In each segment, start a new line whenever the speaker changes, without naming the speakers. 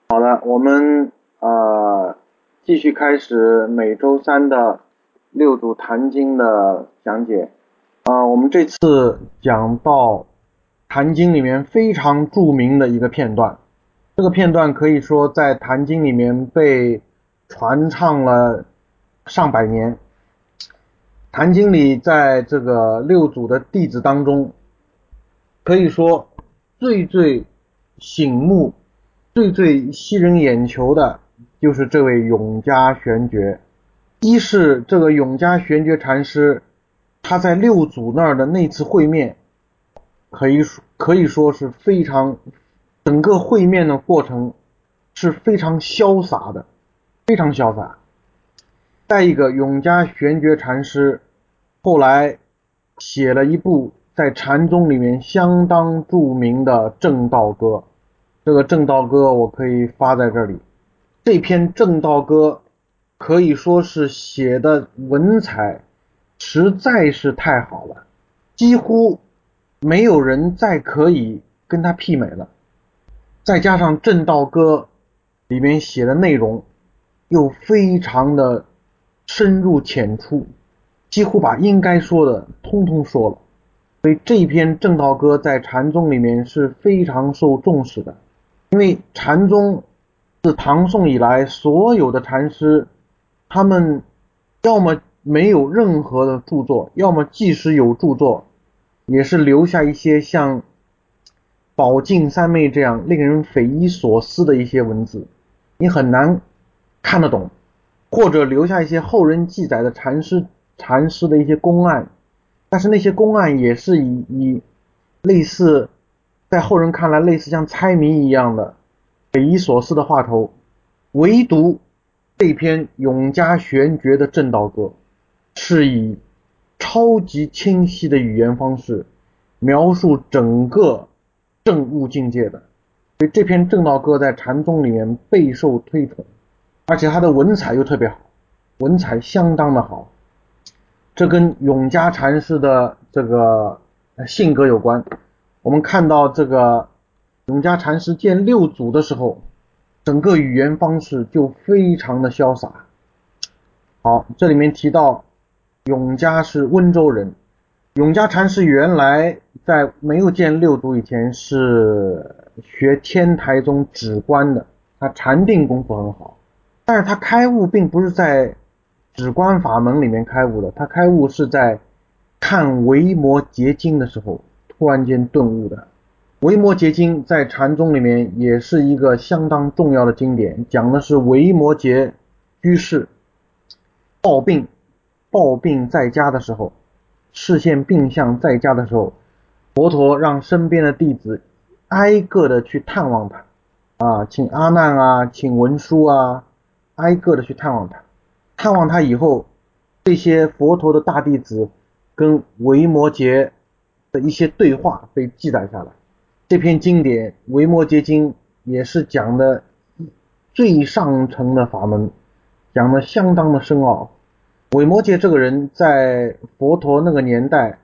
好的，我们继续开始每周三的六祖坛经的讲解。我们这次讲到坛经里面非常著名的一个片段，这个片段可以说在坛经里面被传唱了上百年。坛经里在这个六祖的弟子当中，可以说最醒目、最吸人眼球的就是这位永嘉玄觉。一是这个永嘉玄觉禅师，他在六祖那儿的那次会面，可以说是非常，整个会面的过程是非常潇洒的，非常潇洒。再一个，永嘉玄觉禅师后来写了一部在禅宗里面相当著名的正道歌，这个正道歌我可以发在这里。这篇正道歌可以说是写的文采实在是太好了，几乎没有人再可以跟他媲美了。再加上正道歌里面写的内容又非常的深入浅出，几乎把应该说的通通说了。所以这篇正道歌在禅宗里面是非常受重视的。因为禅宗自唐宋以来，所有的禅师他们要么没有任何的著作，要么即使有著作，也是留下一些像宝镜三昧这样令人匪夷所思的一些文字，你很难看得懂，或者留下一些后人记载的禅师的一些公案，但是那些公案也是以类似在后人看来类似像猜谜一样的匪夷所思的话头，唯独这篇永嘉玄觉的正道歌是以超级清晰的语言方式描述整个正悟境界的，所以这篇正道歌在禅宗里面备受推崇，而且它的文采又特别好，文采相当的好。这跟永嘉禅师的这个性格有关。我们看到这个永嘉禅师见六祖的时候，整个语言方式就非常的潇洒。好，这里面提到永嘉是温州人，永嘉禅师原来在没有见六祖以前是学天台宗止观的，他禅定功夫很好，但是他开悟并不是在止观法门里面开悟的，他开悟是在看维摩诘经的时候突然间顿悟的。维摩诘经在禅宗里面也是一个相当重要的经典，讲的是维摩诘居士抱病在家的时候，视线病相在家的时候，佛陀让身边的弟子挨个的去探望他，请阿难啊，请文殊啊，挨个的去探望他。探望他以后，这些佛陀的大弟子跟维摩诘的一些对话被记载下来。这篇经典《维摩诘经》也是讲的最上层的法门，讲的相当的深奥。维摩诘这个人在佛陀那个年代，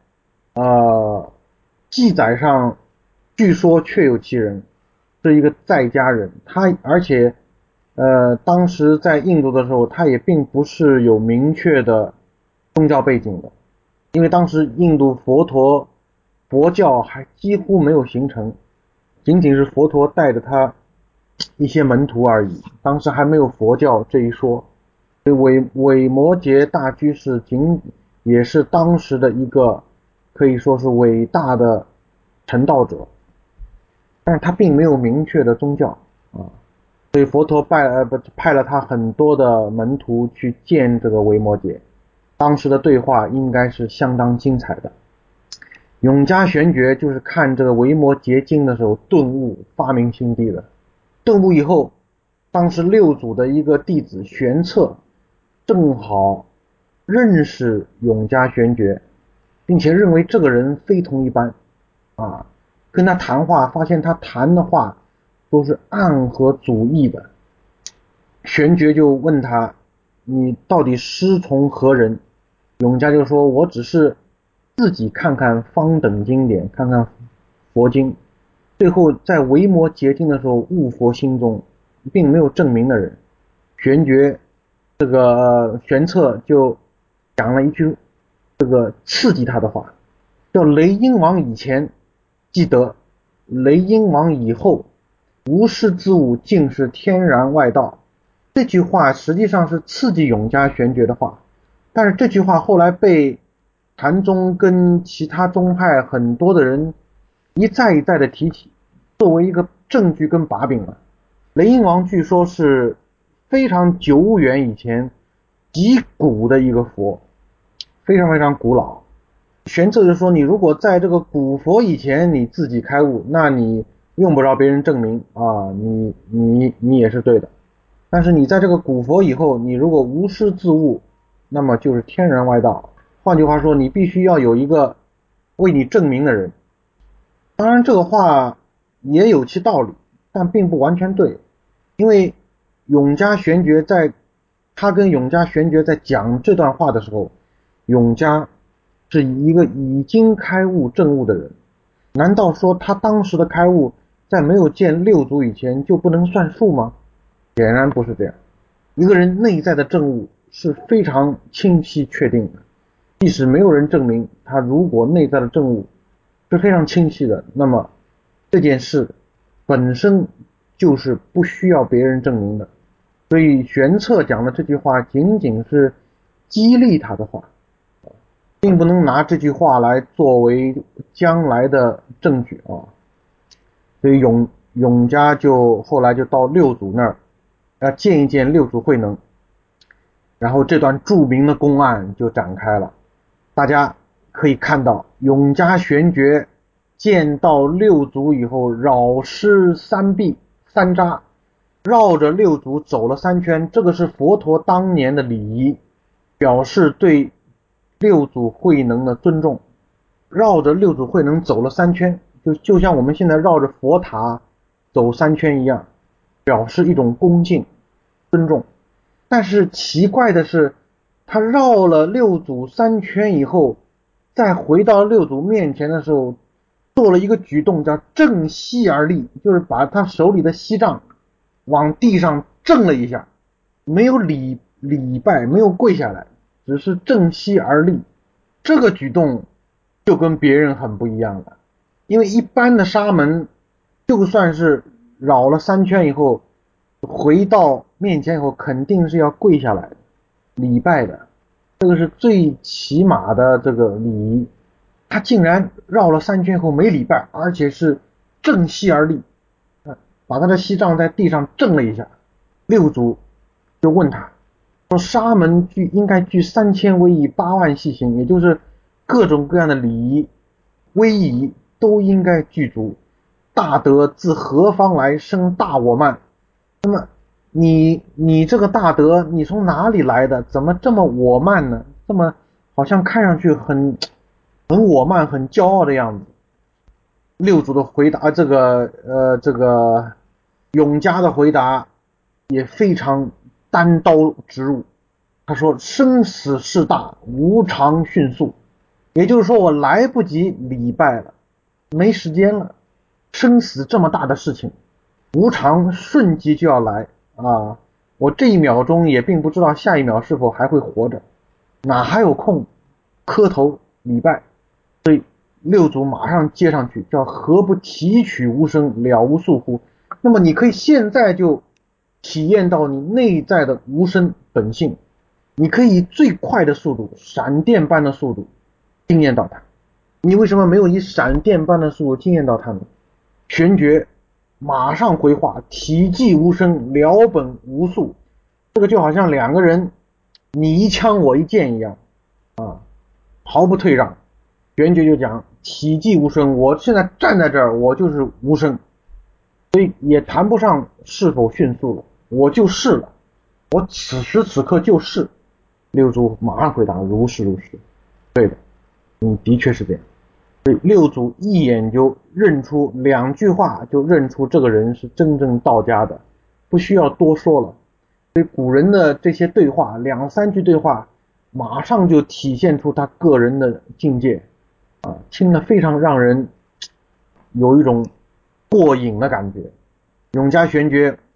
记载上据说确有其人，是一个在家人。他而且当时在印度的时候，他也并不是有明确的宗教背景的，因为当时印度佛教还几乎没有形成，仅仅是佛陀带着他一些门徒而已，当时还没有佛教这一说。所以维摩诘大居士也是当时的一个可以说是伟大的成道者，但是他并没有明确的宗教啊，所以佛陀派了他很多的门徒去见这个维摩诘，当时的对话应该是相当精彩的。永嘉玄觉就是看这个维摩诘经的时候顿悟发明心地的。顿悟以后，当时六祖的一个弟子玄策正好认识永嘉玄觉，并且认为这个人非同一般啊，跟他谈话发现他谈的话都是暗合祖义的。玄觉就问他，你到底师从何人？永嘉就说，我只是自己看看方等经典，看看佛经，最后在维摩诘经的时候悟佛心中并没有证明的人，玄觉玄策就讲了一句刺激他的话，叫雷音王以前既得，雷音王以后，无师之物尽是天然外道。这句话实际上是刺激永嘉玄觉的话，但是这句话后来被禅宗跟其他宗派很多的人一再一再的提起，作为一个证据跟把柄了。雷音王据说是非常久远以前极古的一个佛，非常非常古老。玄策就说，你如果在这个古佛以前你自己开悟，那你用不着别人证明啊，你也是对的。但是你在这个古佛以后，你如果无师自悟，那么就是天然外道。换句话说，你必须要有一个为你证明的人。当然这个话也有其道理，但并不完全对。因为他跟永嘉玄觉在讲这段话的时候，永嘉是一个已经开悟证悟的人，难道说他当时的开悟在没有见六祖以前就不能算数吗？显然不是这样。一个人内在的证悟是非常清晰确定的，即使没有人证明，他如果内在的证悟是非常清晰的，那么这件事本身就是不需要别人证明的。所以玄策讲的这句话仅仅是激励他的话，并不能拿这句话来作为将来的证据啊。所以永嘉后来就到六祖那儿要见一见六祖慧能，然后这段著名的公案就展开了。大家可以看到，永嘉玄觉见到六祖以后，绕师三臂三匝，绕着六祖走了3圈，这个是佛陀当年的礼仪，表示对六祖慧能的尊重。绕着六祖慧能走了3圈，就像我们现在绕着佛塔走3圈一样，表示一种恭敬尊重。但是奇怪的是，他绕了六祖3圈以后，再回到六祖面前的时候，做了一个举动叫正膝而立，就是把他手里的锡杖往地上正了一下，没有礼拜，没有跪下来，只是正膝而立。这个举动就跟别人很不一样了。因为一般的沙门就算是绕了3圈以后回到面前以后，肯定是要跪下来礼拜的，这个是最起码的这个礼仪。他竟然绕了3圈以后没礼拜，而且是正膝而立，把他的锡杖在地上正了一下。六祖就问他说，沙门应该具3000威仪8万细行，也就是各种各样的礼仪威仪都应该具足，大德自何方来生大我慢？那么你这个大德你从哪里来的？怎么这么我慢呢？这么好像看上去很我慢很骄傲的样子。六祖的回答，这个永嘉的回答也非常单刀直入。他说，生死事大，无常迅速，也就是说我来不及礼拜了，没时间了。生死这么大的事情，无常瞬即就要来啊！我这一秒钟也并不知道下一秒是否还会活着，哪还有空磕头礼拜？所以六祖马上接上去，叫何不提取无生，了无宿乎？那么你可以现在就体验到你内在的无生本性，你可以以最快的速度，闪电般的速度经验到它。你为什么没有以闪电般的速度经验到它呢？玄觉马上回话，体寂无声，了本无宿。这个就好像两个人你一枪我一剑一样啊，毫不退让。玄觉就讲体寂无声，我现在站在这儿我就是无声，所以也谈不上是否迅速了，我就是了，我此时此刻就是。六祖马上回答，如是如是，对的，你的确是这样。所以六祖一眼就认出2句话，就认出这个人是真正道家的，不需要多说了。所以古人的这些对话，2、3句对话，马上就体现出他个人的境界啊，听了非常让人有一种过瘾的感觉。永嘉玄觉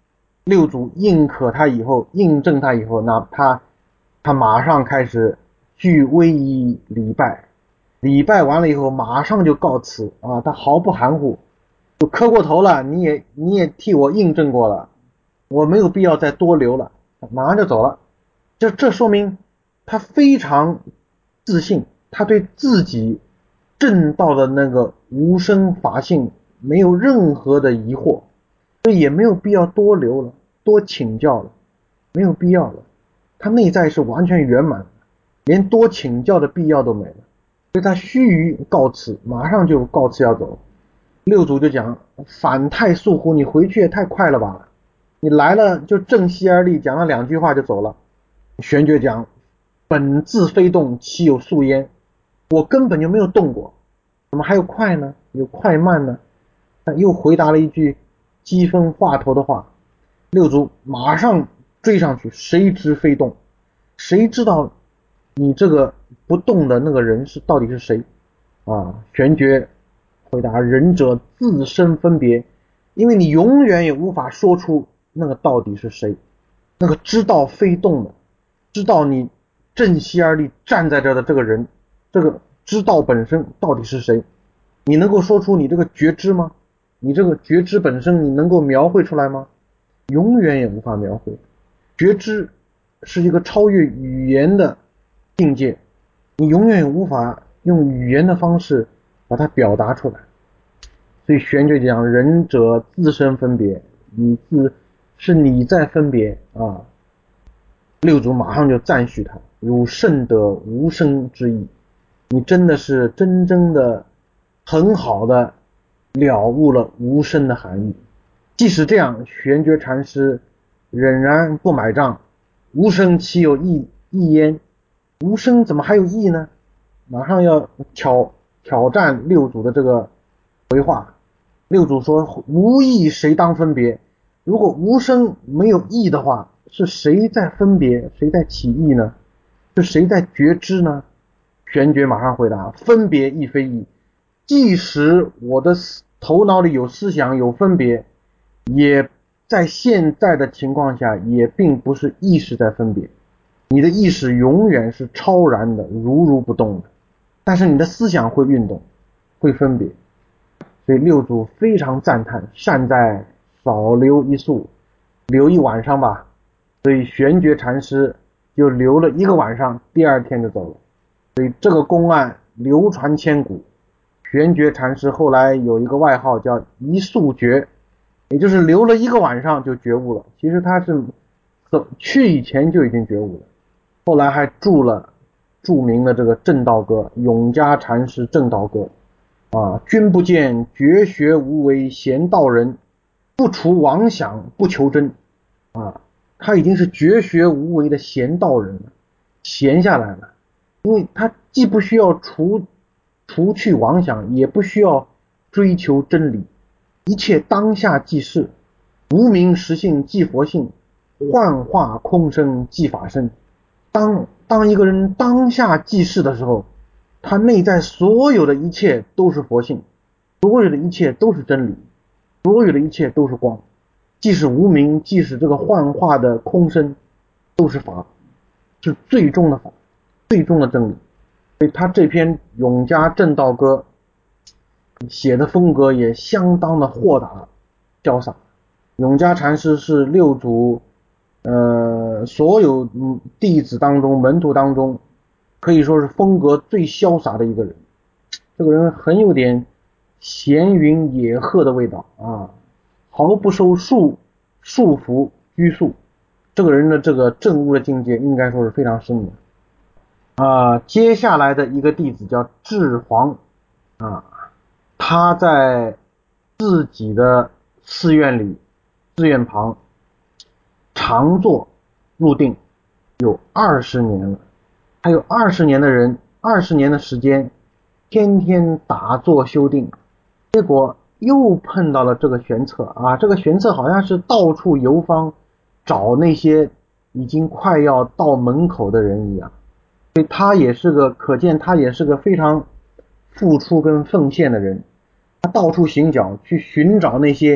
六祖认可他以后，印证他以后，那他马上开始具威仪礼拜，礼拜完了以后马上就告辞啊，他毫不含糊，就磕过头了，你也替我印证过了，我没有必要再多留了，马上就走了。这说明他非常自信，他对自己证道的那个无生法性没有任何的疑惑，所以也没有必要多留了，多请教了，没有必要了。他内在是完全圆满的，连多请教的必要都没了。所以他须臾告辞，马上就告辞要走。六祖就讲：反太速乎，你回去也太快了吧，你来了就正息而立，讲了2句话就走了。玄觉讲：本自非动，其有速焉？我根本就没有动过，怎么还有快呢？有快慢呢？他又回答了一句激风话头的话。六祖马上追上去：谁知非动？谁知道你这个不动的那个人到底是谁啊？玄觉回答：仁者自身分别，因为你永远也无法说出那个到底是谁，那个知道非动的，知道你正息而立站在这的这个人，这个知道本身到底是谁？你能够说出你这个觉知吗？你这个觉知本身你能够描绘出来吗？永远也无法描绘。觉知是一个超越语言的境界，你永远也无法用语言的方式把它表达出来。所以玄觉讲：仁者自身分别，是你在分别啊。六祖马上就赞许他：汝甚得无生之意，你真的是真正的很好的了悟了无生的含义。即使这样，玄觉禅师仍然不买账。无生岂有意焉？无生怎么还有意呢？马上要挑战六祖的这个回话。六祖说：无意谁当分别？如果无生没有意的话，是谁在分别？谁在起意呢？是谁在觉知呢？玄觉马上回答：分别亦非意，即使我的头脑里有思想有分别，也在现在的情况下也并不是意识在分别，你的意识永远是超然的，如不动的，但是你的思想会运动，会分别。所以六祖非常赞叹：善哉，少留一宿，留一晚上吧。所以玄觉禅师就留了1个晚上，第2天就走了。所以这个公案流传千古。玄觉禅师后来有一个外号叫一宿觉，也就是留了1个晚上就觉悟了。其实他是去以前就已经觉悟了，后来还著了著名的这个正道歌，永嘉禅师正道歌啊，君不见绝学无为贤道人，不除妄想不求真啊，他已经是绝学无为的贤道人了，闲下来了，因为他既不需要除去妄想，也不需要追求真理，一切当下即是，无名实性即佛性，幻化空生即法身。当一个人当下即是的时候，他内在所有的一切都是佛性，所有的一切都是真理，所有的一切都是光，即使无名，即使这个幻化的空身，都是法，是最终的法，最终的真理。所以他这篇永嘉正道歌写的风格也相当的豁达潇洒。永嘉禅师是六祖所有弟子当中门徒当中可以说是风格最潇洒的一个人。这个人很有点闲云野鹤的味道啊，毫不受束缚拘束。这个人的这个证悟的境界应该说是非常深的。接下来的一个弟子叫智黄啊，他在自己的寺院里，寺院旁常坐入定有20年了，还有20年的人，20年的时间天天打坐修定，结果又碰到了这个玄策啊，这个玄策好像是到处游方找那些已经快要到门口的人一样。所以他也是个，可见他也是个非常付出跟奉献的人，他到处行脚去寻找那些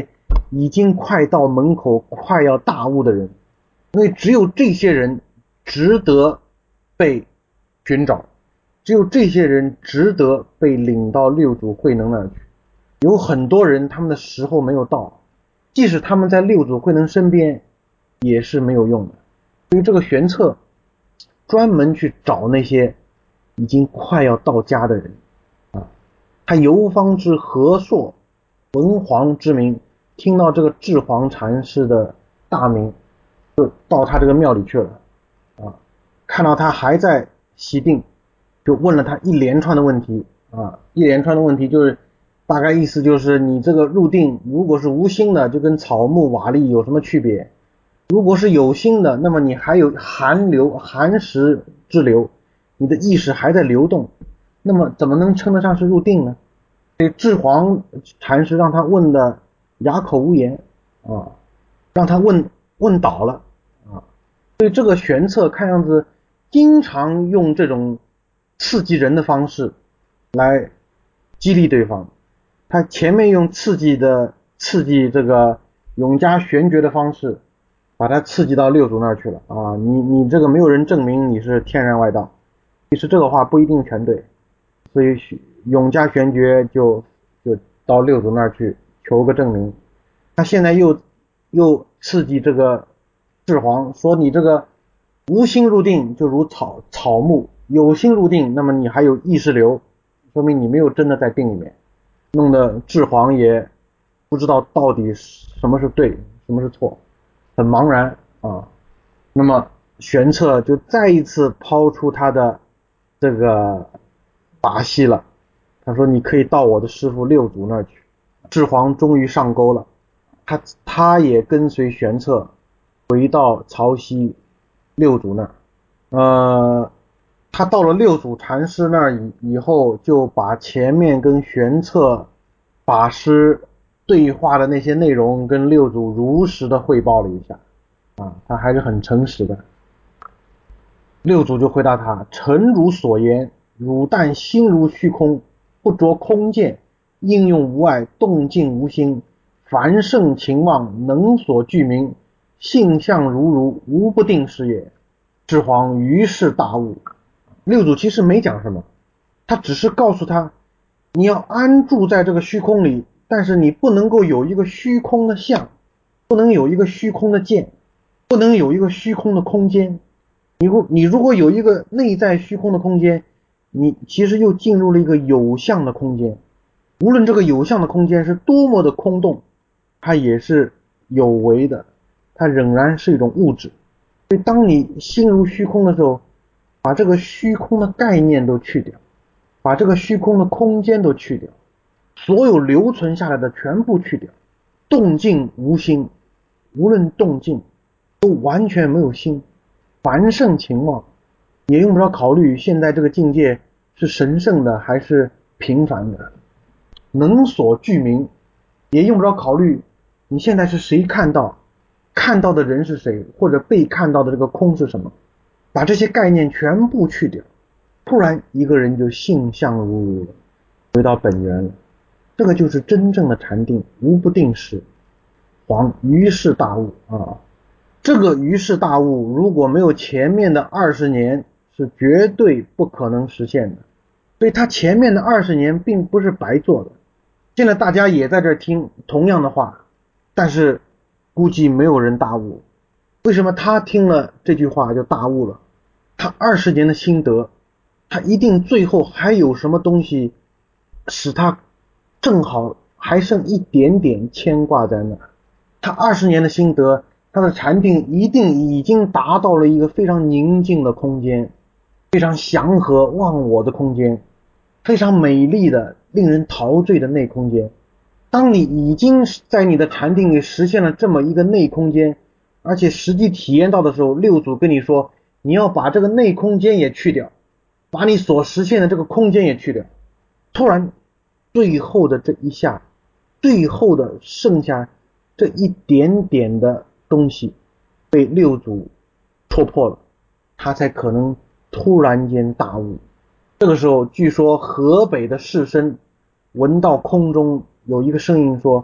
已经快到门口快要大悟的人，因为只有这些人值得被寻找，只有这些人值得被领到六祖慧能那儿去。有很多人他们的时候没有到，即使他们在六祖慧能身边也是没有用的。所以这个玄策专门去找那些已经快要到家的人啊，他游方知和硕文皇之名，听到这个智皇禅师的大名，就到他这个庙里去了啊，看到他还在息病，就问了他一连串的问题啊，一连串的问题就是大概意思就是你这个入定如果是无心的，就跟草木瓦砾有什么区别？如果是有心的，那么你还有寒食之流，你的意识还在流动，那么怎么能称得上是入定呢？所以智皇禅师让他问的哑口无言啊，让他问倒了啊。所以这个玄策看样子经常用这种刺激人的方式来激励对方。他前面用刺激这个永嘉玄觉的方式把他刺激到六祖那儿去了啊！你这个没有人证明你是天然外道，其实这个话不一定全对，所以永嘉玄觉就到六祖那儿去求个证明。他现在又刺激这个智皇说你这个无心入定就如草木，有心入定那么你还有意识流，说明你没有真的在定里面，弄得智皇也不知道到底什么是对什么是错，很茫然啊。那么玄策就再一次抛出他的这个把戏了，他说你可以到我的师父六祖那儿去。智皇终于上钩了，他也跟随玄策回到曹溪六祖那儿。他到了六祖禅师那儿以后，就把前面跟玄策法师对话的那些内容跟六祖如实的汇报了一下啊，他还是很诚实的。六祖就回答他：诚如所言，汝但心如虚空，不着空见，应用无碍，动静无心，凡圣情望，能所具名，性相如，无不定是也。智皇于是大悟。六祖其实没讲什么，他只是告诉他，你要安住在这个虚空里，但是你不能够有一个虚空的相，不能有一个虚空的见，不能有一个虚空的空间。你如果有一个内在虚空的空间，你其实又进入了一个有相的空间。无论这个有相的空间是多么的空洞，它也是有为的，它仍然是一种物质。所以当你心如虚空的时候，把这个虚空的概念都去掉，把这个虚空的空间都去掉，所有留存下来的全部去掉，动静无心，无论动静都完全没有心，凡圣情望，也用不着考虑现在这个境界是神圣的还是平凡的，能所具名，也用不着考虑你现在是谁看到的人是谁，或者被看到的这个空是什么，把这些概念全部去掉，突然一个人就性相如了，回到本源了。这个就是真正的禅定，无不定时。皇于是大悟啊！这个于是大悟如果没有前面的20年是绝对不可能实现的，所以他前面的20年并不是白做的。现在大家也在这听同样的话，但是估计没有人大悟。为什么他听了这句话就大悟了？他20年的心得，他一定最后还有什么东西使他正好还剩一点点牵挂在那。他20年的心得，他的禅定一定已经达到了一个非常宁静的空间，非常祥和忘我的空间，非常美丽的令人陶醉的内空间。当你已经在你的禅定里实现了这么一个内空间，而且实际体验到的时候，六祖跟你说你要把这个内空间也去掉，把你所实现的这个空间也去掉，突然最后的这一下，最后的剩下这一点点的东西被六祖戳破了，他才可能突然间大悟。这个时候据说河北的士绅闻到空中有一个声音说：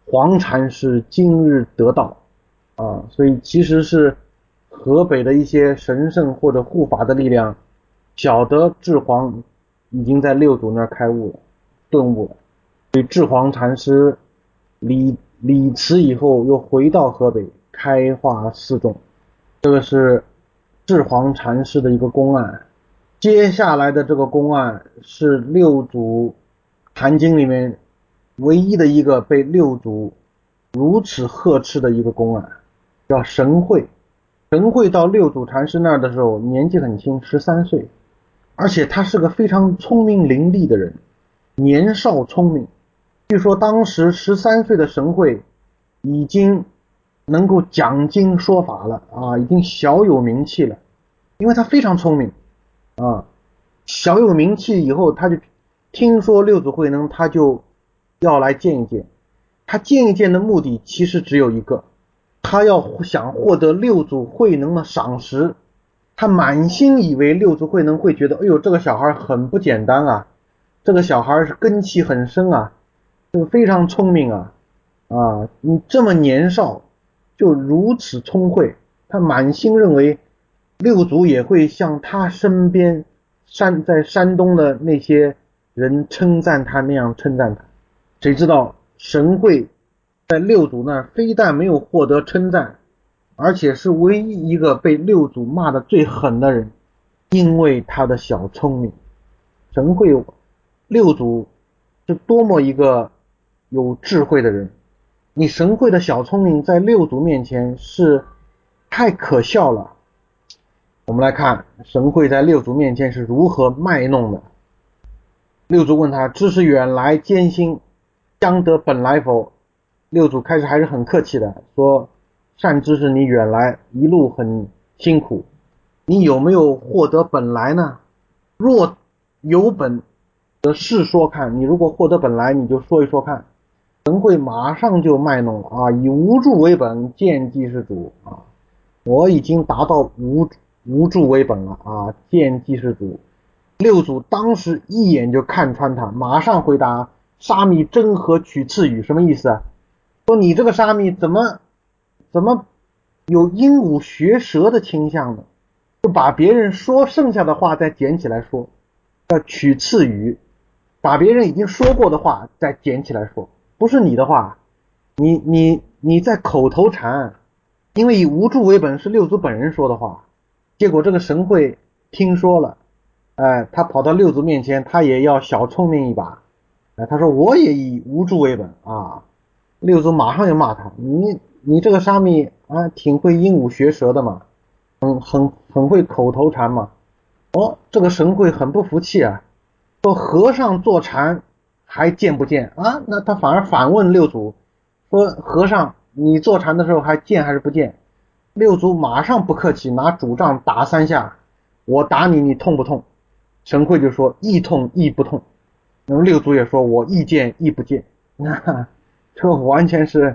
黄禅师今日得道啊，所以其实是河北的一些神圣或者护法的力量晓得智黄已经在六祖那儿开悟了，顿悟了，所以智黄禅师礼辞以后又回到河北开化寺众，这个是智黄禅师的一个公案。接下来的这个公案是六祖坛经里面唯一的一个被六祖如此呵斥的一个公案，叫神会。神会到六祖禅师那儿的时候年纪很轻，13岁，而且他是个非常聪明伶俐的人，年少聪明。据说当时13岁的神会已经能够讲经说法了啊，已经小有名气了，因为他非常聪明啊。小有名气以后，他就听说六祖慧能，他就要来见一见。他见一见的目的其实只有一个，他想获得六祖慧能的赏识。他满心以为六祖慧能会觉得，哎呦，这个小孩很不简单啊，这个小孩是根气很深啊，这个非常聪明啊，你这么年少就如此聪慧，他满心认为六祖也会像他身边在山东的那些人称赞他那样称赞他。谁知道神会在六祖那儿非但没有获得称赞，而且是唯一一个被六祖骂得最狠的人，因为他的小聪明。神会六祖是多么一个有智慧的人，你神会的小聪明在六祖面前是太可笑了。我们来看神会在六祖面前是如何卖弄的。六祖问他，知是远来艰辛，将得本来否？六祖开始还是很客气的说，善知识你远来一路很辛苦，你有没有获得本来呢？若有本则是说看，你如果获得本来你就说一说看。神会马上就卖弄了啊，以无助为本，见济世主啊，我已经达到无助为本了啊，见济世主。六祖当时一眼就看穿他，马上回答，沙弥真何取次语？什么意思啊？说你这个沙弥怎么有鹦鹉学舌的倾向呢？就把别人说剩下的话再捡起来说，要取次语，把别人已经说过的话再捡起来说，不是你的话，你在口头禅，因为以无助为本是六祖本人说的话。结果这个神会听说了，他跑到六祖面前，他也要小聪明一把，他说我也以无助为本啊。六祖马上就骂他，你这个沙弥啊，挺会鹦鹉学舌的嘛，很会口头禅嘛。这个神会很不服气啊，说和尚坐禅还见不见啊？那他反问六祖，说和尚你坐禅的时候还见还是不见？六祖马上不客气，拿主杖打3下，我打你，你痛不痛？神会就说亦痛亦不痛。那么六祖也说我亦见亦不见。这完全是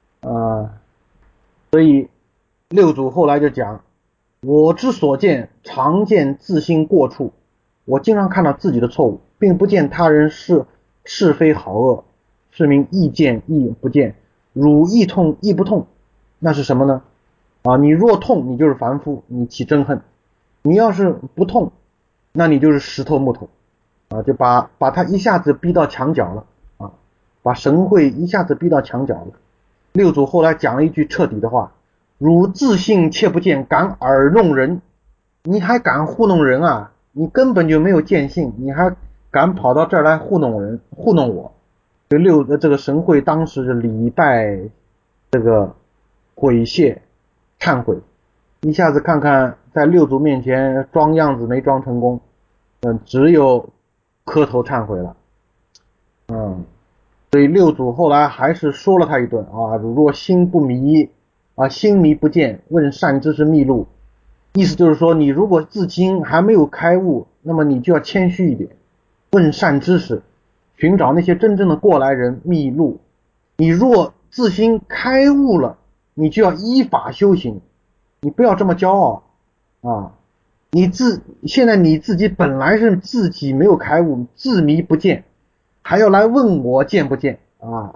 所以六祖后来就讲，我之所见常见自心过处，我经常看到自己的错误，并不见他人是非好恶，是名亦见亦不见。汝亦痛亦不痛，那是什么呢？你若痛你就是凡夫，你起憎恨；你要是不痛，那你就是石头木头就把他一下子逼到墙角了把神会一下子逼到墙角了。六祖后来讲了一句彻底的话，汝自信切不见，敢耳弄人，你还敢糊弄人啊？你根本就没有见性，你还敢跑到这儿来糊弄人，糊弄我。这个神会当时是礼拜这个悔谢忏悔，一下子看看在六祖面前装样子没装成功，只有磕头忏悔了。所以六祖后来还是说了他一顿汝若心不迷心迷不见，问善知识秘路。意思就是说，你如果自心还没有开悟，那么你就要谦虚一点，问善知识，寻找那些真正的过来人秘路。你若自心开悟了，你就要依法修行，你不要这么骄傲现在你自己本来是自己没有开悟，自迷不见，还要来问我见不见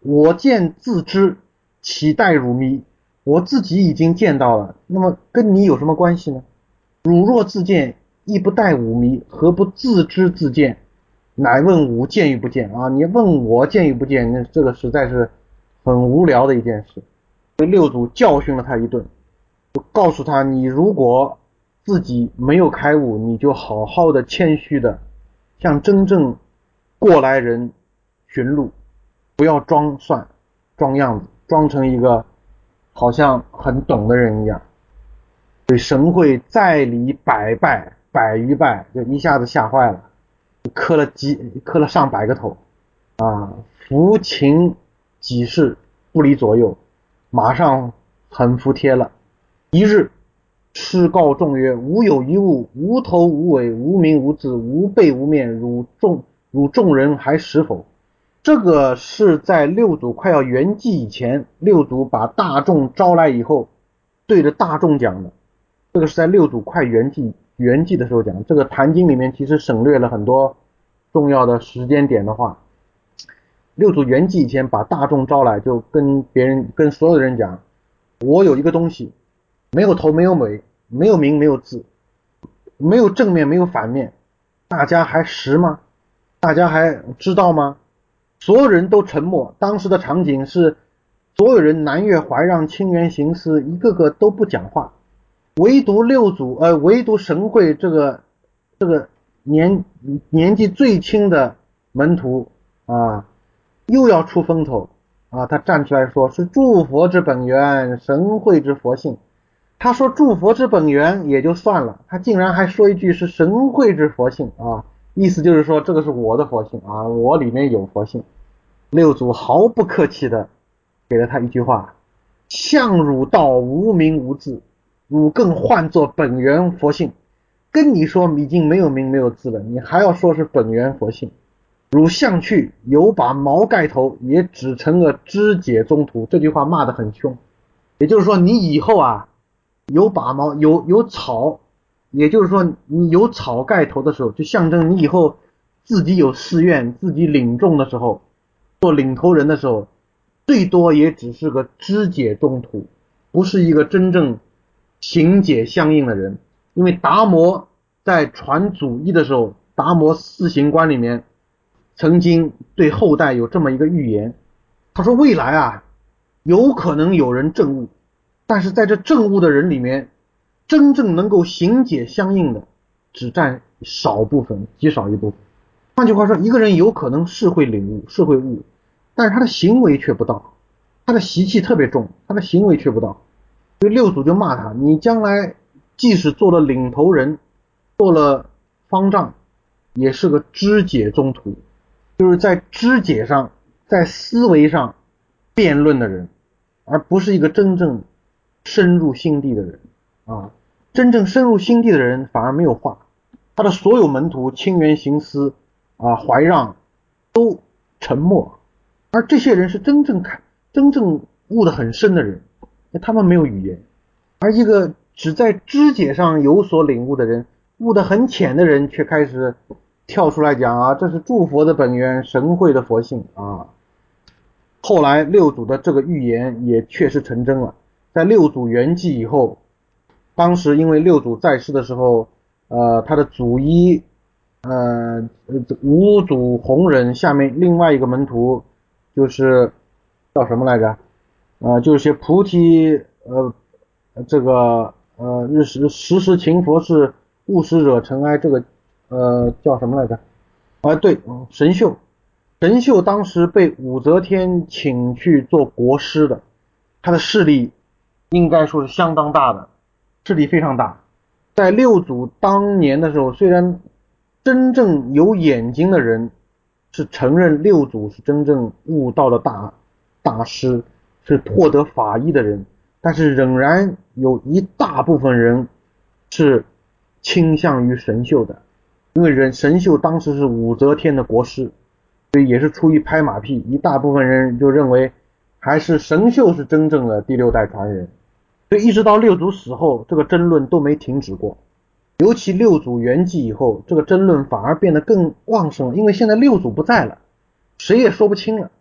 我见自知，岂待汝迷？我自己已经见到了，那么跟你有什么关系呢？汝若自见，亦不待吾迷，何不自知自见？乃问吾见与不见啊？你问我见与不见，那这个实在是很无聊的一件事。六祖教训了他一顿，就告诉他，你如果自己没有开悟，你就好好的谦虚的向真正过来人寻路，不要装蒜装样子，装成一个好像很懂的人一样。所以神会再礼百拜百余拜，就一下子吓坏了，磕了上百个头啊！服勤几世不离左右，马上很服帖了。一日，师告众曰：吾有一物，无头无尾，无名无字，无背无面，汝众人还识否？这个是在六祖快要圆寂以前，六祖把大众招来以后，对着大众讲的。这个是在六祖快圆寂的时候讲。这个坛经里面其实省略了很多重要的时间点的话。六祖圆寂以前把大众招来，就跟所有的人讲，我有一个东西，没有头没有尾，没有名没有字，没有正面没有反面，大家还识吗？大家还知道吗？所有人都沉默。当时的场景是所有人南岳怀让清源行思一个个都不讲话，唯独唯独神会这个年纪最轻的门徒啊，又要出风头啊！他站出来说是诸佛之本源，神会之佛性。他说诸佛之本源也就算了，他竟然还说一句是神会之佛性啊！意思就是说这个是我的佛性啊，我里面有佛性。六祖毫不客气的给了他一句话：向汝道无名无字，汝更唤作本源佛性。跟你说已经没有名没有字了，你还要说是本源佛性。汝向去有把毛盖头，也只成了肢解中途。这句话骂得很凶，也就是说你以后啊有把毛有草，也就是说你有草盖头的时候，就象征你以后自己有寺院自己领众的时候，做领头人的时候，最多也只是个肢解中途，不是一个真正行解相应的人。因为达摩在传祖义的时候，达摩四行观里面曾经对后代有这么一个预言，他说未来啊有可能有人证悟，但是在这证悟的人里面，真正能够行解相应的只占少部分，极少一部分。换句话说，一个人有可能是会领悟是会悟，但是他的行为却不到，他的习气特别重，他的行为却不到。所以六祖就骂他，你将来即使做了领头人，做了方丈，也是个肢解中途，就是在肢解上在思维上辩论的人，而不是一个真正深入心地的人啊。真正深入心地的人反而没有话，他的所有门徒清源行思啊怀让都沉默，而这些人是真正悟得很深的人，他们没有语言。而一个只在肢解上有所领悟的人，悟得很浅的人却开始跳出来讲啊，这是诸佛的本源，神会的佛性啊。后来六祖的这个预言也确实成真了。在六祖圆寂以后，当时因为六祖在世的时候，他的祖医五祖弘忍下面另外一个门徒就是叫什么来着？就是些菩提这个时时勤佛事，勿使惹尘埃，这个叫什么来着？对，神秀。神秀当时被武则天请去做国师的，他的势力应该说是相当大的，势力非常大。在六祖当年的时候，虽然真正有眼睛的人是承认六祖是真正悟道的大师，是获得法医的人，但是仍然有一大部分人是倾向于神秀的，因为神秀当时是武则天的国师，所以也是出于拍马屁，一大部分人就认为还是神秀是真正的第六代传人。所以一直到六祖死后，这个争论都没停止过。尤其六祖圆寂以后，这个争论反而变得更旺盛了，因为现在六祖不在了，谁也说不清了。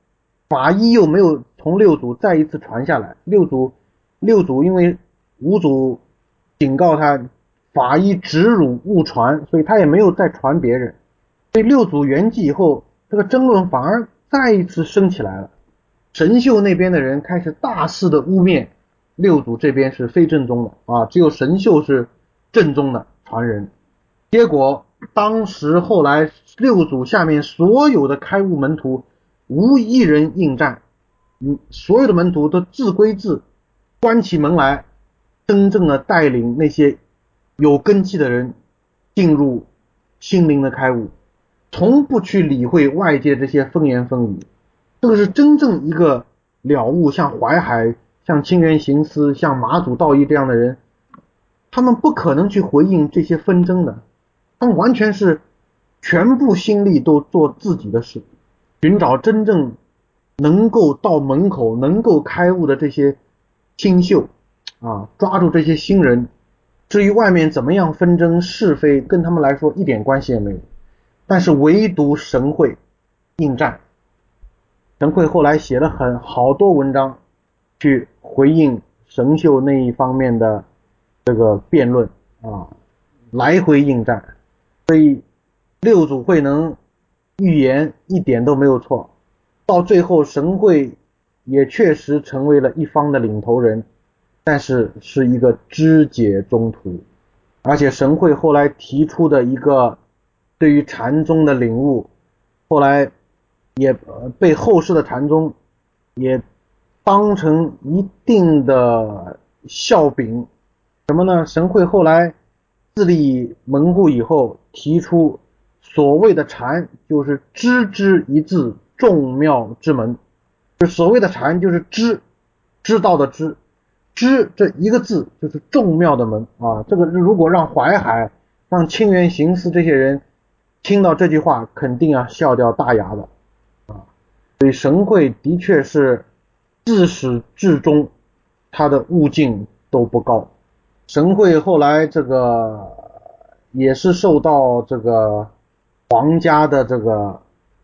法医又没有从六祖再一次传下来，六祖因为五祖警告他法医直辱勿传，所以他也没有再传别人。所以六祖圆寂以后，这个争论反而再一次升起来了。神秀那边的人开始大肆的污蔑六祖这边是非正宗的啊，只有神秀是正宗的传人。结果当时后来六祖下面所有的开悟门徒无一人应战，所有的门徒都自归自，关起门来真正的带领那些有根基的人进入心灵的开悟，从不去理会外界这些风言风语。这个是真正一个了悟，像淮海、像清源行思、像马祖道一这样的人，他们不可能去回应这些纷争的，他们完全是全部心力都做自己的事，寻找真正能够到门口能够开悟的这些新秀啊，抓住这些新人。至于外面怎么样纷争是非，跟他们来说一点关系也没有。但是唯独神会应战，神会后来写了好多文章去回应神秀那一方面的这个辩论啊，来回应战。所以六祖慧能预言一点都没有错，到最后神会也确实成为了一方的领头人，但是是一个肢解中途。而且神会后来提出的一个对于禅宗的领悟，后来也被后世的禅宗也当成一定的笑柄。什么呢？神会后来自立门户以后，提出所谓的禅就是知之一字，众妙之门。就所谓的禅就是知道的知这一个字就是众妙的门啊！这个如果让淮海、让清源行思这些人听到这句话，肯定要笑掉大牙的啊！所以神会的确是自始至终他的悟境都不高。神会后来这个也是受到这个皇家的这个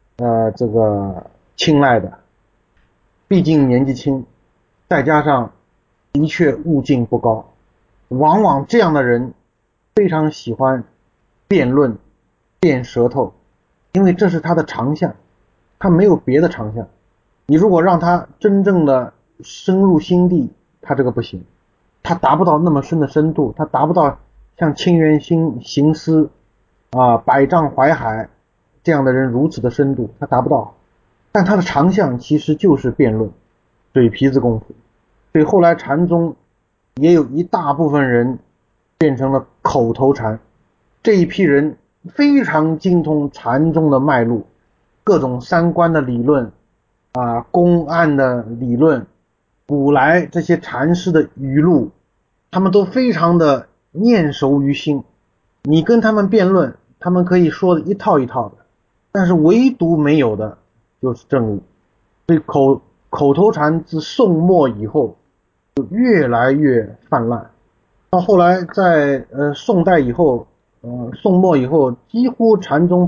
青睐的，毕竟年纪轻，再加上的确悟境不高，往往这样的人非常喜欢辩论、辩舌头，因为这是他的长项，他没有别的长项。你如果让他真正的深入心地，他这个不行，他达不到那么深的深度，他达不到像清源行思啊、百丈怀海这样的人如此的深度，他达不到。但他的长项其实就是辩论、嘴皮子功夫。所以后来禅宗也有一大部分人变成了口头禅，这一批人非常精通禅宗的脉路，各种三观的理论啊、公案的理论、古来这些禅师的语录，他们都非常的念熟于心。你跟他们辩论，他们可以说的一套一套的，但是唯独没有的就是证悟。所以口头禅自宋末以后就越来越泛滥，到后来在宋代以后，宋末以后，几乎禅宗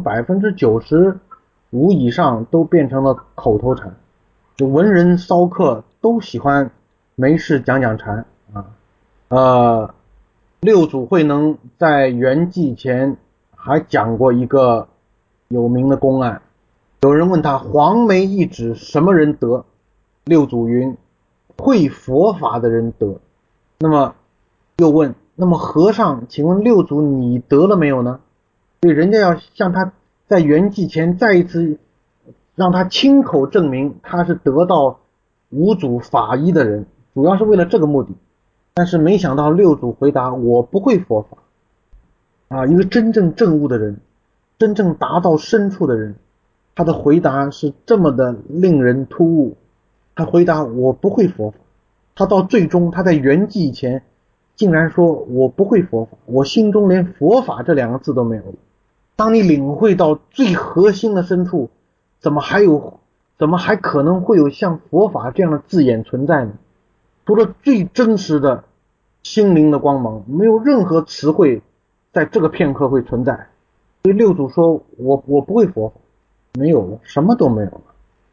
95%以上都变成了口头禅，就文人骚客都喜欢没事讲讲禅啊。六祖慧能在圆寂前还讲过一个有名的公案，有人问他黄梅一指什么人得，六祖云会佛法的人得。那么又问，那么和尚请问六祖你得了没有呢？所以人家要向他在圆寂前再一次让他亲口证明他是得到五祖法医的人，主要是为了这个目的。但是没想到六祖回答我不会佛法啊！一个真正证悟的人，真正达到深处的人，他的回答是这么的令人突兀。他回答我不会佛法，他到最终他在圆寂以前竟然说我不会佛法，我心中连佛法这两个字都没有了。当你领会到最核心的深处，怎么还可能会有像佛法这样的字眼存在呢？除了最真实的心灵的光芒，没有任何词汇在这个片刻会存在。所以六祖说我不会佛法，没有了，什么都没有了。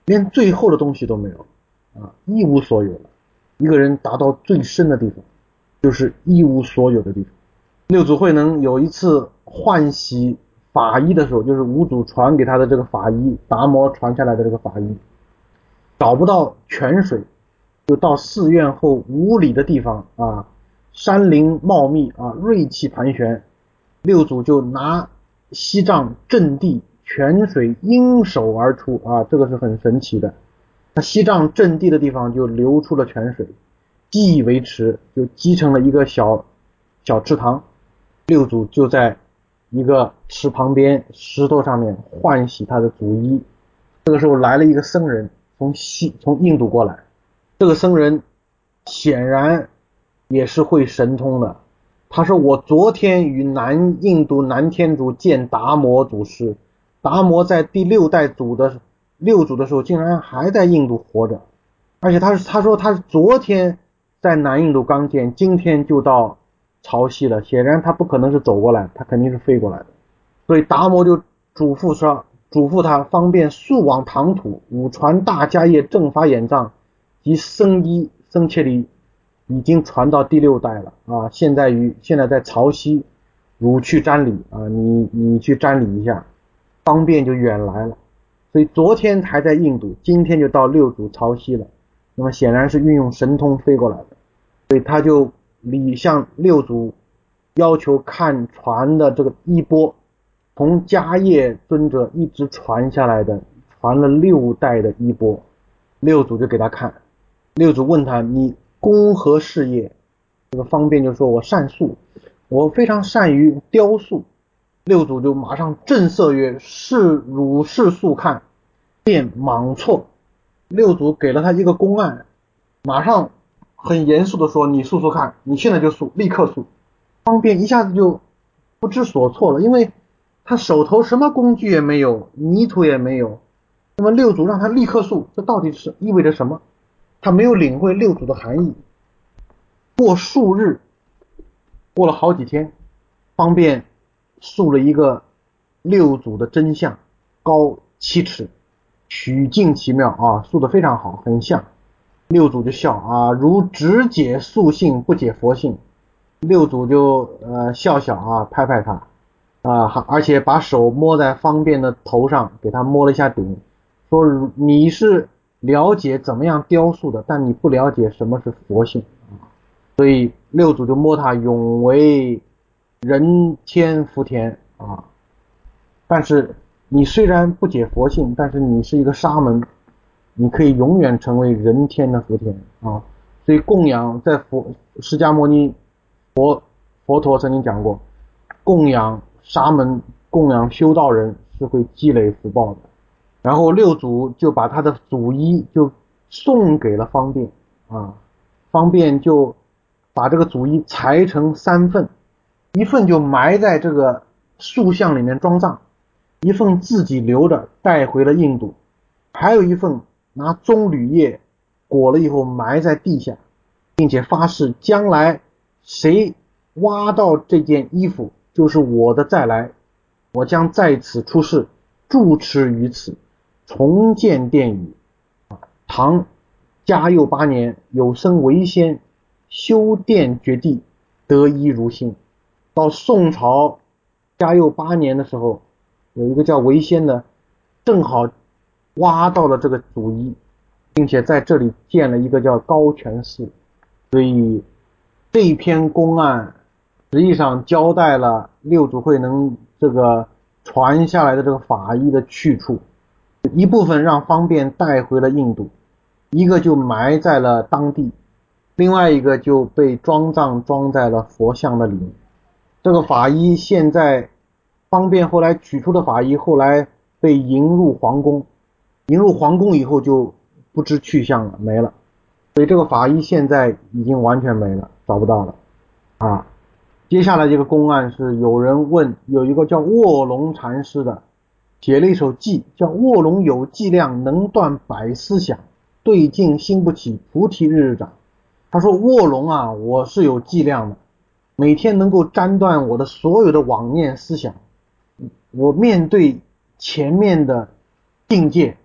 连最后的东西都没有一无所有了。一个人达到最深的地方，就是一无所有的地方。六祖慧能有一次换洗法衣的时候，就是五祖传给他的这个法衣，达摩传下来的这个法衣，找不到泉水，就到寺院后5里的地方山林茂密锐气盘旋，六祖就拿锡杖镇地，泉水应手而出这个是很神奇的。他锡杖镇地的地方就流出了泉水，积以为池，就积成了一个小池塘。六祖就在一个池旁边石头上面换洗他的祖衣。这个时候来了一个僧人，从印度过来。这个僧人显然也是会神通的。他说，我昨天与印度南天竺见达摩祖师，达摩在第6代六祖的时候竟然还在印度活着，而且他说他是昨天在南印度刚见，今天就到潮汐了，显然他不可能是走过来，他肯定是飞过来的。所以达摩就嘱咐他方便速往唐土，五传大迦叶正法眼藏及僧衣僧伽梨已经传到第6代了现在在潮汐，汝去瞻礼你去瞻礼一下，方便就远来了。所以昨天还在印度，今天就到六祖潮汐了，那么显然是运用神通飞过来的。所以他就向六祖要求看传的这个衣钵，从迦叶尊者一直传下来的，传了6代的衣钵。六祖就给他看，六祖问他，你功何事业？这个方便就说，我善塑，我非常善于雕塑。六祖就马上正色曰，汝是速看，便莽错。六祖给了他一个公案，马上很严肃的说，你塑看，你现在就塑，立刻塑。方便一下子就不知所措了，因为他手头什么工具也没有，泥土也没有，那么六祖让他立刻塑，这到底是意味着什么？他没有领会六祖的含义。过数日，过了好几天，方便塑了一个六祖的真像，高7尺，曲径奇妙塑得非常好，很像。六祖就笑如只解素性不解佛性。六祖就笑拍拍他而且把手摸在方便的头上，给他摸了一下顶，说你是了解怎么样雕塑的，但你不了解什么是佛性所以六祖就摸他，永为人天福田但是你虽然不解佛性，但是你是一个沙门，你可以永远成为人天的福田所以供养在释迦牟尼佛陀曾经讲过，供养沙门，供养修道人是会积累福报的。然后六祖就把他的祖衣就送给了方便方便就把这个祖衣裁成3份，一份就埋在这个塑像里面装葬，一份自己留着带回了印度，还有一份拿棕榈叶裹了以后埋在地下，并且发誓将来谁挖到这件衣服就是我的再来，我将在此出世，住持于此，重建殿宇。唐嘉佑8年，有僧为先修殿掘地，得衣如新。到宋朝嘉佑8年的时候，有一个叫为先的正好挖到了这个祖衣，并且在这里建了一个叫高泉寺。所以这一篇公案实际上交代了六祖慧能这个传下来的这个法衣的去处，一部分让方便带回了印度，一个就埋在了当地，另外一个就被装在了佛像的里面。这个法衣现在方便后来取出的法衣，后来被迎入皇宫，迎入皇宫以后就不知去向了，没了。所以这个法衣现在已经完全没了，找不到了接下来这个公案是有人问，有一个叫卧龙禅师的写了一首偈，叫卧龙有伎量，能断百思想，对镜心不起，菩提日日长。他说卧龙我是有伎量的，每天能够斩断我的所有的妄念思想，我面对前面的境界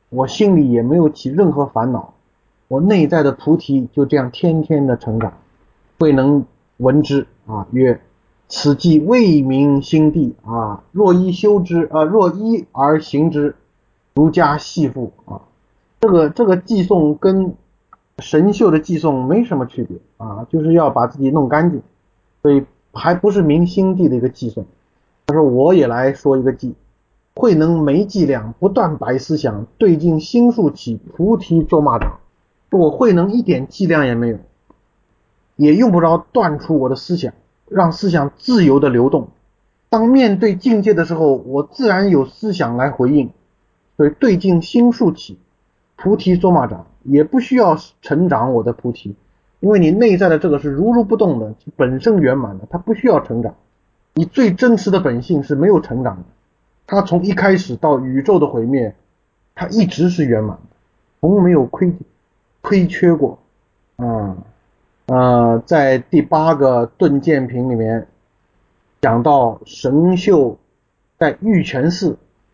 我心里也没有起任何烦恼，我内在的菩提就这样天天的成长。未能闻之曰此即未明心地若依修之若依而行之，如家系缚这个寄诵跟神秀的寄诵没什么区别就是要把自己弄干净，所以还不是明心地的一个寄诵。他说我也来说一个寄，慧能没计量，不断摆思想，对镜心术起，菩提作马掌。我慧能一点计量也没有，也用不着断除我的思想，让思想自由的流动。当面对境界的时候，我自然有思想来回应，所以对镜心术起，菩提作马掌，也不需要成长我的菩提，因为你内在的这个是如如不动的，本身圆满的，它不需要成长。你最真实的本性是没有成长的，它从一开始到宇宙的毁灭，它一直是圆满的，从没有亏缺过在第8个顿渐品里面讲到神秀在玉泉寺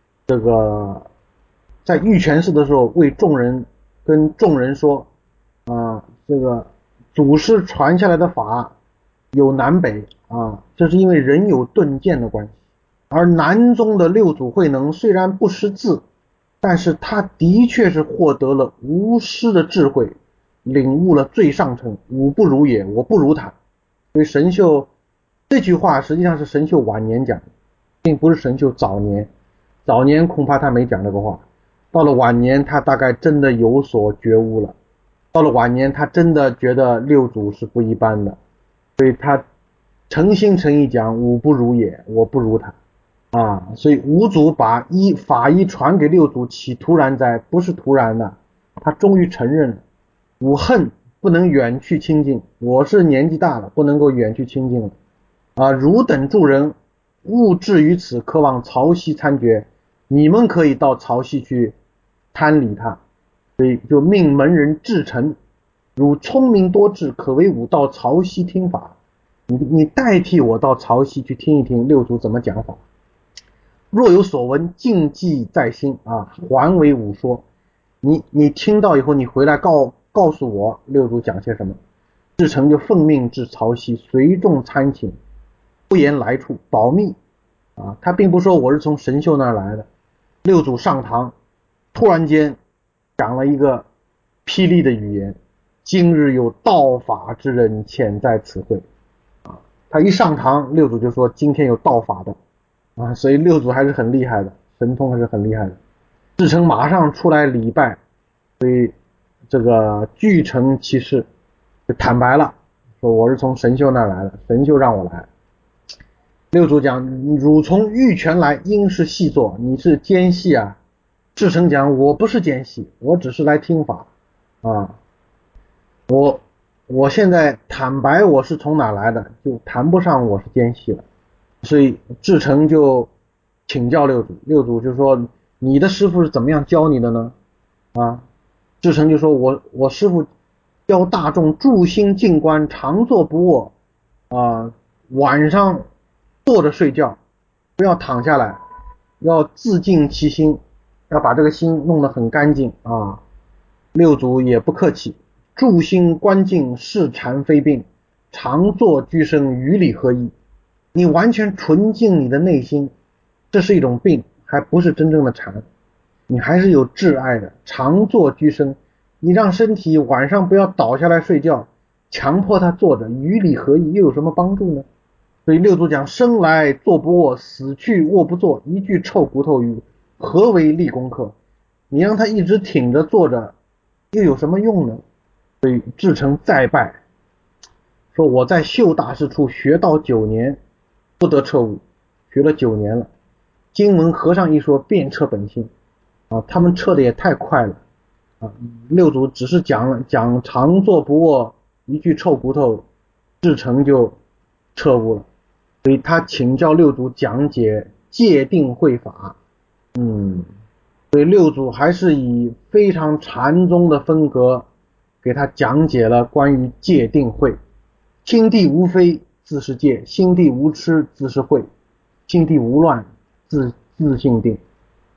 在玉泉寺的时候跟众人说这个祖师传下来的法有南北这是因为人有顿渐的关系，而南宗的六祖慧能虽然不识字，但是他的确是获得了无师的智慧，领悟了最上乘，吾不如也，我不如他。所以神秀这句话实际上是神秀晚年讲的，并不是神秀早年恐怕他没讲这个话，到了晚年他大概真的有所觉悟了，到了晚年他真的觉得六祖是不一般的，所以他诚心诚意讲吾不如也，我不如他所以五祖把法医传给六祖，岂突然哉？不是突然的，他终于承认了，吾恨不能远去清净，我是年纪大了，不能够远去清净了汝等诸人勿至于此，渴望曹溪参决，你们可以到曹溪去参理他。所以就命门人至诚，汝聪明多智，可为吾到曹溪听法，你代替我到曹溪去听一听六祖怎么讲法。若有所闻，谨记在心还为吾说。你听到以后，你回来告诉我六祖讲些什么。至诚就奉命至曹溪，随众参请，不言来处，保密他并不说我是从神秀那儿来的。六祖上堂，突然间讲了一个霹雳的语言，今日有道法之人潜在此会他一上堂，六祖就说今天有道法的所以六祖还是很厉害的，神通还是很厉害的。至诚马上出来礼拜，所以这个具诚其事，就坦白了，说我是从神秀那儿来的，神秀让我来。六祖讲汝从玉泉来，应是细作，你是奸细啊。至诚讲我不是奸细，我只是来听法我现在坦白我是从哪来的，就谈不上我是奸细了。所以至诚就请教六祖，六祖就说你的师父是怎么样教你的呢至诚就说我师父教大众住心静观，常坐不卧晚上坐着睡觉，不要躺下来，要自净其心，要把这个心弄得很干净六祖也不客气，住心观静是禅非病，常坐居生与理合一。你完全纯净你的内心，这是一种病，还不是真正的禅，你还是有挚爱的。常坐居生，你让身体晚上不要倒下来睡觉，强迫他坐着，与理合一又有什么帮助呢？所以六祖讲生来坐不卧，死去卧不坐，一具臭骨头语，何为立功课？你让他一直挺着坐着又有什么用呢？所以至诚再拜，说我在秀大师处学道9年，不得彻悟，学了9年了。经闻和尚一说，便彻本心他们彻的也太快了六祖只是讲常坐不卧，一具臭骨头，至诚就彻悟了。所以他请教六祖讲解戒定慧法所以六祖还是以非常禅宗的风格给他讲解了关于戒定慧。心地无非自是戒，心地无痴自是慧，心地无乱自性定。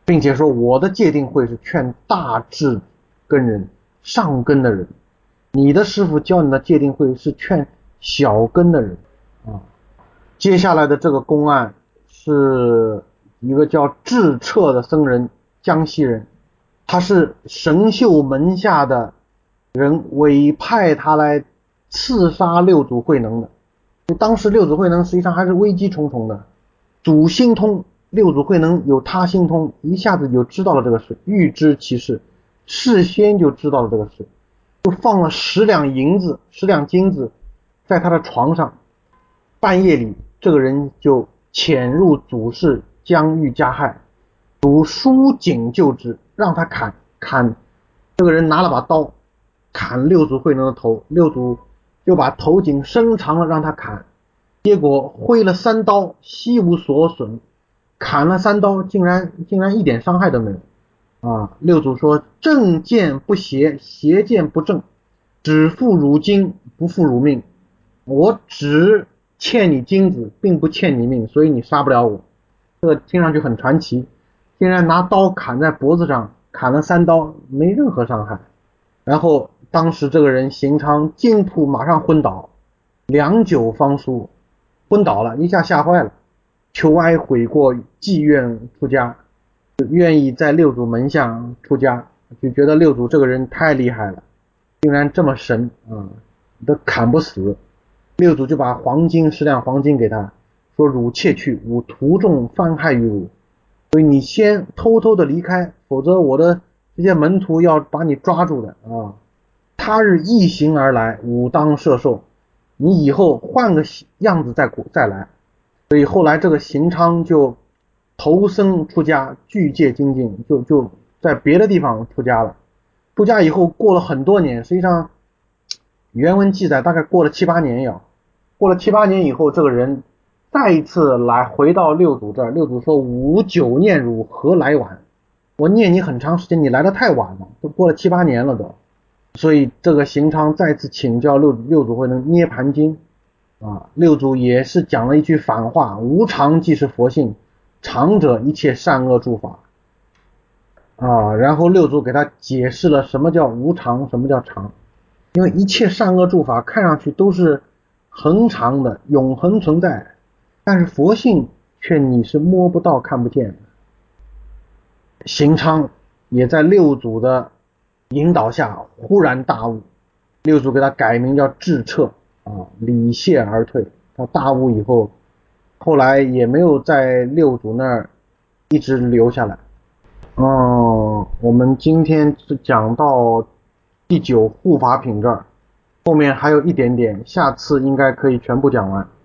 并且说我的戒定慧是劝大智根人、上根的人，你的师父教你的戒定慧是劝小根的人啊。接下来的这个公案是一个叫智彻的僧人，江西人，他是神秀门下的人委派他来刺杀六祖慧能的。当时六祖慧能实际上还是危机重重的，主心通，六祖慧能有他心通，一下子就知道了这个事，预知其事，事先就知道了这个事，就放了10两银子、10两金子在他的床上。半夜里，这个人就潜入祖室，将欲加害。主疏颈救之，让他砍。这个人拿了把刀，砍六祖慧能的头，六祖就把头颈伸长了让他砍，结果挥了3刀，悉无所损，砍了3刀，竟然一点伤害都没有啊！六祖说：正剑不邪，邪剑不正，只负汝金，不负汝命。我只欠你金子，并不欠你命，所以你杀不了我。这个听上去很传奇，竟然拿刀砍在脖子上，砍了3刀，没任何伤害。然后当时这个人行昌惊扑，马上昏倒，良久方苏，昏倒了，一下吓坏了，求哀悔过，既愿出家，愿意在六祖门下出家，就觉得六祖这个人太厉害了，竟然这么神啊，都砍不死。六祖就把10两黄金给他，说汝窃去，吾徒众犯害于汝，所以你先偷偷的离开，否则我的这些门徒要把你抓住的啊！他日一行而来，吾当摄受，你以后换个样子再来。所以后来这个行昌就投僧出家，具戒精进，就在别的地方出家了。出家以后过了很多年，实际上原文记载大概过了7、8年要。过了7、8年以后，这个人再一次回到六祖这儿，六祖说：吾久念汝，何来晚？我念你很长时间，你来的太晚了，都过了7、8年了都。所以这个行昌再次请教六祖慧能涅盘经啊，六祖也是讲了一句反话：无常即是佛性，常者一切善恶诸法啊。然后六祖给他解释了什么叫无常，什么叫常。因为一切善恶诸法看上去都是恒常的，永恒存在，但是佛性却你是摸不到看不见的。行昌也在六祖的引导下忽然大悟，六祖给他改名叫智彻啊，礼谢而退。他大悟以后，后来也没有在六祖那儿一直留下来。我们今天是讲到第9护法品这儿，后面还有一点点，下次应该可以全部讲完。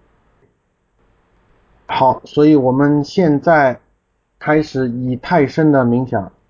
好，所以我们现在开始以太深的冥想。